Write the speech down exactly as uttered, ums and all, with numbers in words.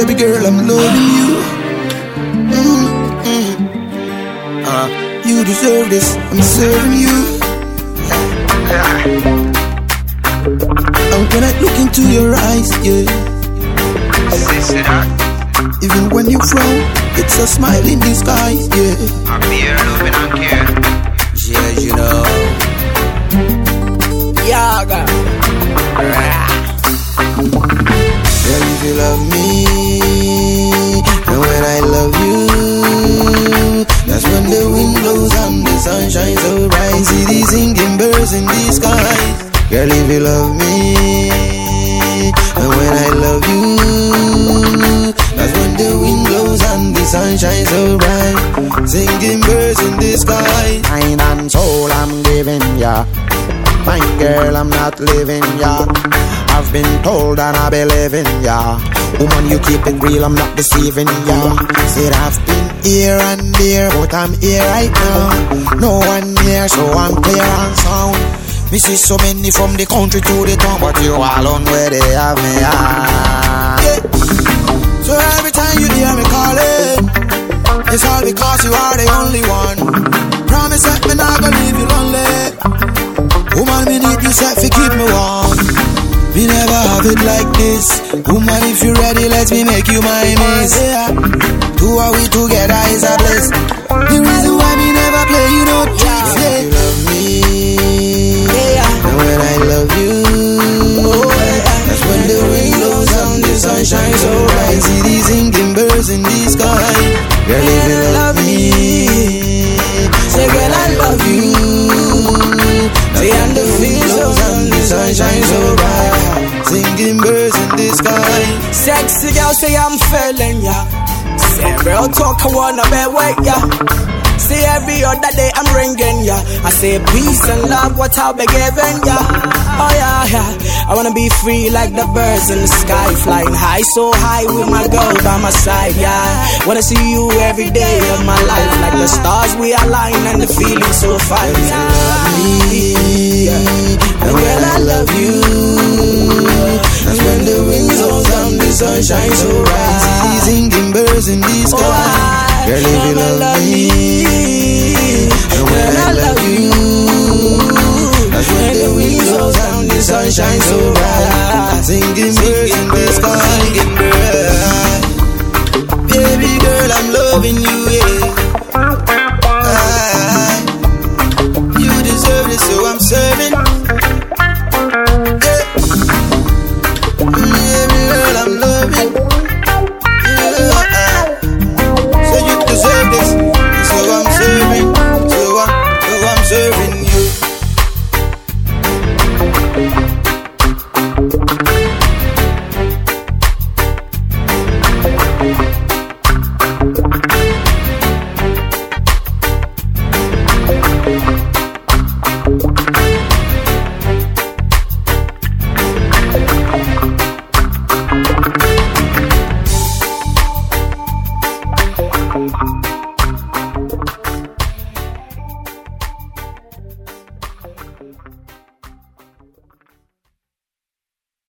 Baby girl, I'm loving you. Mm-hmm. Uh, you deserve this, I'm serving you. And when I look into your eyes, yeah, even when you frown, it's a smile in disguise, yeah. I'm here loving and care. Yeah, you know. Yaga. Girl, if you love me, and when I love you, that's when the wind blows and the sun shines so bright. See these singing birds in the sky. Girl, if you love me, and when I love you, that's when the wind blows and the sun shines so bright. Singing birds in the sky. Mind and soul I'm giving ya. Fine girl, I'm not living ya. I've been told and I believe in ya. Woman, you keep it real, I'm not deceiving ya. Said I've been here and there, but I'm here right now. No one here, so I'm clear and sound. Me see so many from the country to the town, but you all on where they have me at. Yeah. So every time you hear me calling, it's all because you are the only one. Promise that me not gonna leave you lonely. Woman, me need you set to keep me warm. Me never have it like this. Woman, if you ready, let me make you my miss. Yeah. Two are we together is a bliss. The reason why me never play you no tricks. Yeah. You love me, yeah. And when I love you, oh, yeah. That's when the wind blows and the sun shines so bright. See these singing birds in the sky. Girl, if you love me, say girl I love you. See and the fields and the sun shines so bright. Singing birds in the sky. Sexy girl say I'm feeling ya. Say real talk I wanna be with ya. See every other day I'm ringing ya. I say peace and love what I'll be giving ya. Oh yeah, yeah. I wanna be free like the birds in the sky. Flying high so high with my girl by my side, yeah. Wanna see you every day of my life. Like the stars we align and the feeling so fine, yeah. And when I love you, that's when the wind blows and the sun shines so bright. See singing birds in the sky. Girl, if you love me, and when I love you, that's when the wind blows and the sun shines so bright. Singing birds in the sky, singing birds. Baby girl, I'm loving you, yeah.